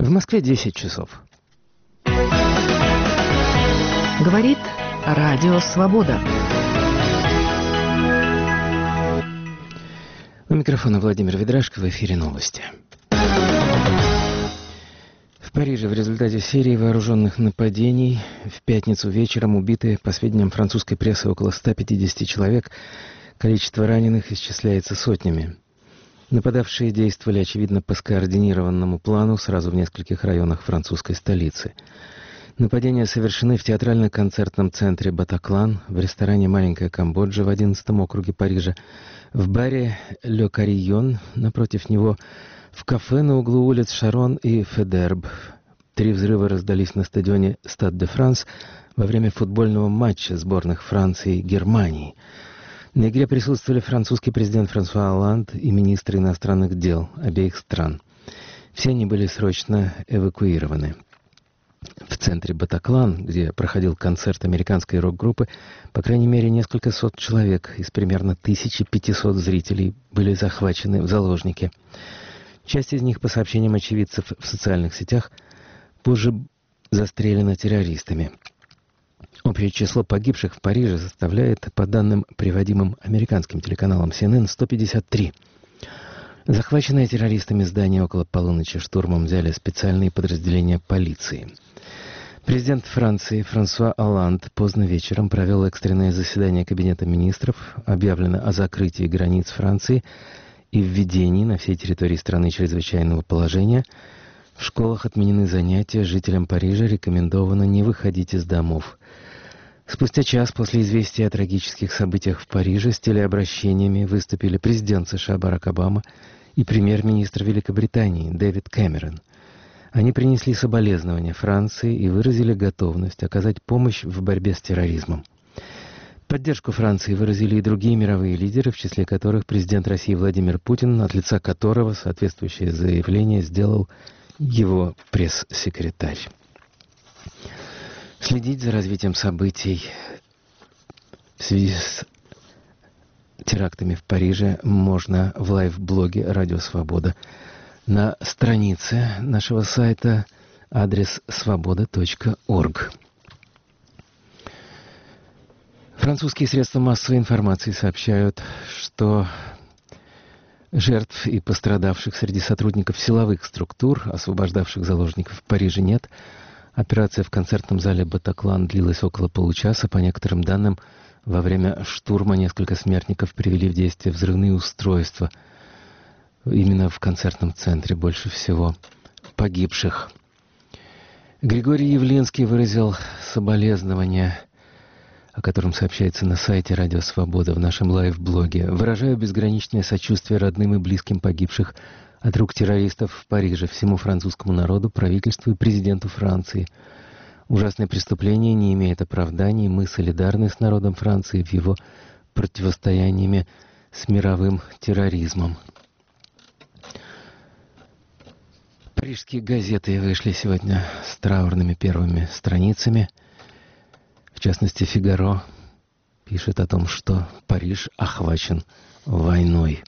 В Москве 10 часов. Говорит Радио Свобода. У микрофона Владимир Ведрашко, в эфире новости. В Париже в результате серии вооруженных нападений в пятницу вечером убиты, по сведениям французской прессы, около 150 человек. Количество раненых исчисляется сотнями. Нападавшие действовали, очевидно, по скоординированному плану сразу в нескольких районах французской столицы. Нападения совершены в театрально-концертном центре «Батаклан», в ресторане «Маленькая Камбоджа» в 11-м округе Парижа, в баре «Ле Карийон», напротив него, в кафе на углу улиц Шарон и Федерб. 3 взрыва раздались на стадионе «Стад де Франс» во время футбольного матча сборных Франции и Германии. На игре присутствовали французский президент Франсуа Олланд и министры иностранных дел обеих стран. Все они были срочно эвакуированы. В центре Батаклан, где проходил концерт американской рок-группы, по крайней мере, несколько сот человек из примерно 1500 зрителей были захвачены в заложники. Часть из них, по сообщениям очевидцев в социальных сетях, позже застрелена террористами. Общее число погибших в Париже составляет, по данным, приводимым американским телеканалом CNN, 153. Захваченное террористами здание около полуночи штурмом взяли специальные подразделения полиции. Президент Франции Франсуа Олланд поздно вечером провел экстренное заседание Кабинета министров, объявлено о закрытии границ Франции и введении на всей территории страны чрезвычайного положения. В школах отменены занятия, жителям Парижа рекомендовано не выходить из домов. Спустя час после известия о трагических событиях в Париже с телеобращениями выступили президент США Барак Обама и премьер-министр Великобритании Дэвид Кэмерон. Они принесли соболезнования Франции и выразили готовность оказать помощь в борьбе с терроризмом. Поддержку Франции выразили и другие мировые лидеры, в числе которых президент России Владимир Путин, от лица которого соответствующее заявление сделал его пресс-секретарь. Следить за развитием событий в связи с терактами в Париже можно в лайв-блоге «Радио Свобода» на странице нашего сайта, адрес svoboda.org. Французские средства массовой информации сообщают, что жертв и пострадавших среди сотрудников силовых структур, освобождавших заложников в Париже, нет. Операция в концертном зале «Батаклан» длилась около получаса. По некоторым данным, во время штурма несколько смертников привели в действие взрывные устройства. Именно в концертном центре больше всего погибших. Григорий Явлинский выразил соболезнования, о котором сообщается на сайте «Радио Свобода» в нашем лайв-блоге. «Выражаю безграничное сочувствие родным и близким погибших от рук террористов в Париже, всему французскому народу, правительству и президенту Франции. Ужасное преступление не имеет оправданий. Мы солидарны с народом Франции в его противостоянии с мировым терроризмом». Парижские газеты вышли сегодня с траурными первыми страницами. В частности, «Фигаро» пишет о том, что Париж охвачен войной.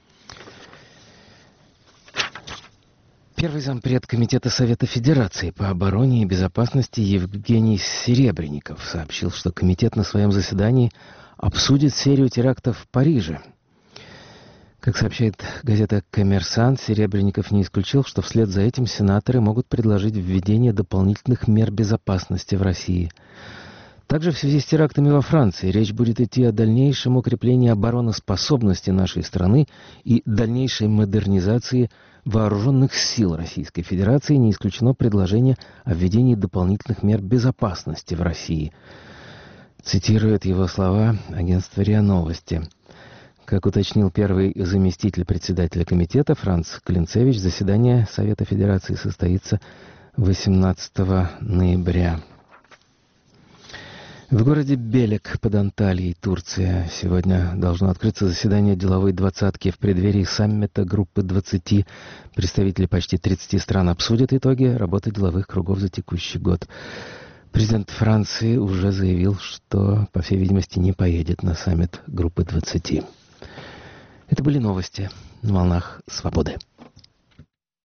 Первый зампред Комитета Совета Федерации по обороне и безопасности Евгений Серебренников сообщил, что комитет на своем заседании обсудит серию терактов в Париже. Как сообщает газета «Коммерсант», Серебренников не исключил, что вслед за этим сенаторы могут предложить введение дополнительных мер безопасности в России. Также в связи с терактами во Франции речь будет идти о дальнейшем укреплении обороноспособности нашей страны и дальнейшей модернизации вооруженных сил Российской Федерации. Не исключено предложение о введении дополнительных мер безопасности в России. Цитирует его слова агентство РИА Новости. Как уточнил первый заместитель председателя комитета Франц Клинцевич, заседание Совета Федерации состоится 18 ноября. В городе Белек под Анталией, Турция, сегодня должно открыться заседание деловой двадцатки. В преддверии саммита группы 20 представители почти 30 стран обсудят итоги работы деловых кругов за текущий год. Президент Франции уже заявил, что, по всей видимости, не поедет на саммит группы 20. Это были новости на волнах Свободы.